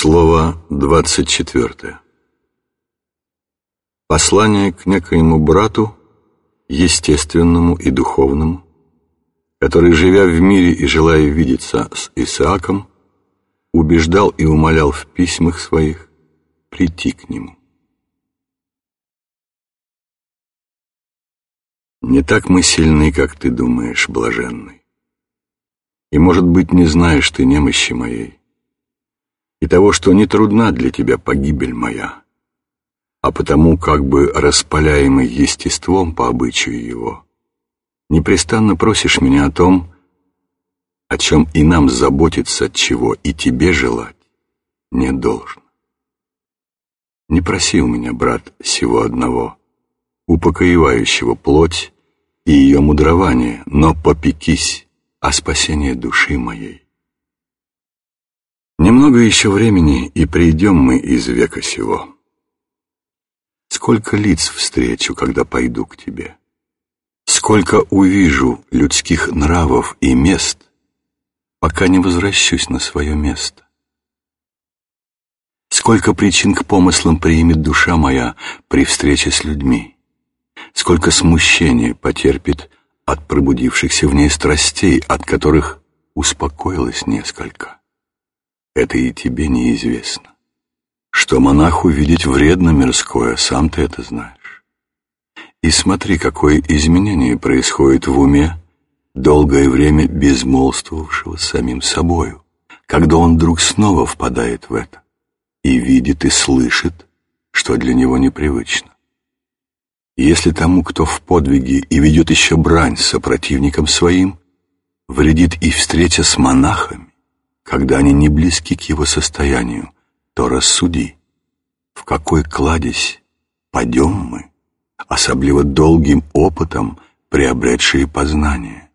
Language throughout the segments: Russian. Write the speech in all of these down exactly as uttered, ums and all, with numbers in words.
Слово двадцать четвертое. Послание к некоему брату, естественному и духовному, который, живя в мире и желая видеться с Исааком, убеждал и умолял в письмах своих прийти к нему. Не так мы сильны, как ты думаешь, блаженный, и, может быть, не знаешь ты немощи моей, и того, что не трудна для тебя погибель моя, а потому, как бы распаляемый естеством по обычаю его, непрестанно просишь меня о том, о чем и нам заботиться, от чего и тебе желать не должно. Не проси у меня, брат, сего одного, упокоивающего плоть и ее мудрование, но попекись о спасении души моей. Немного еще времени, и придем мы из века сего. Сколько лиц встречу, когда пойду к тебе, сколько увижу людских нравов и мест, пока не возвращусь на свое место. Сколько причин к помыслам примет душа моя при встрече с людьми, сколько смущения потерпит от пробудившихся в ней страстей, от которых успокоилась несколько. Это и тебе неизвестно. Что монаху видеть вредно мирское, сам ты это знаешь. И смотри, какое изменение происходит в уме долгое время безмолвствовавшего самим собою, когда он вдруг снова впадает в это и видит и слышит, что для него непривычно. И если тому, кто в подвиге и ведет еще брань с сопротивником своим, вредит и встреча с монахами, когда они не близки к его состоянию, то рассуди, в какой кладезь падем мы, особливо долгим опытом приобретшие познание.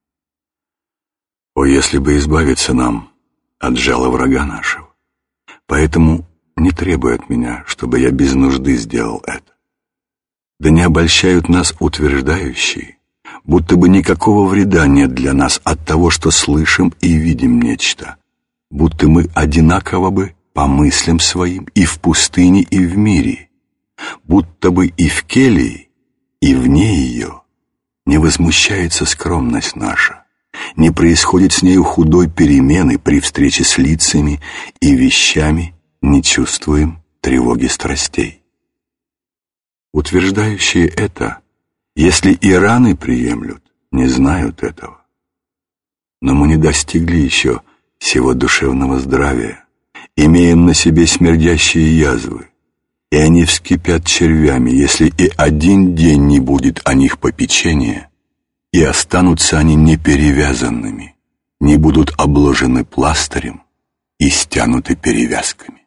О, если бы избавиться нам от жала врага нашего! Поэтому не требуй от меня, чтобы я без нужды сделал это. Да не обольщают нас утверждающие, будто бы никакого вреда нет для нас от того, что слышим и видим нечто, будто мы одинаково бы по мыслям своим и в пустыне, и в мире, будто бы и в келии, и вне ее не возмущается скромность наша, не происходит с нею худой перемены при встрече с лицами и вещами, не чувствуем тревоги страстей. Утверждающие это, если и раны приемлют, не знают этого. Но мы не достигли еще сего душевного здравия, имеем на себе смердящие язвы, и они вскипят червями, если и один день не будет о них попечения, и останутся они неперевязанными, не будут обложены пластырем и стянуты перевязками.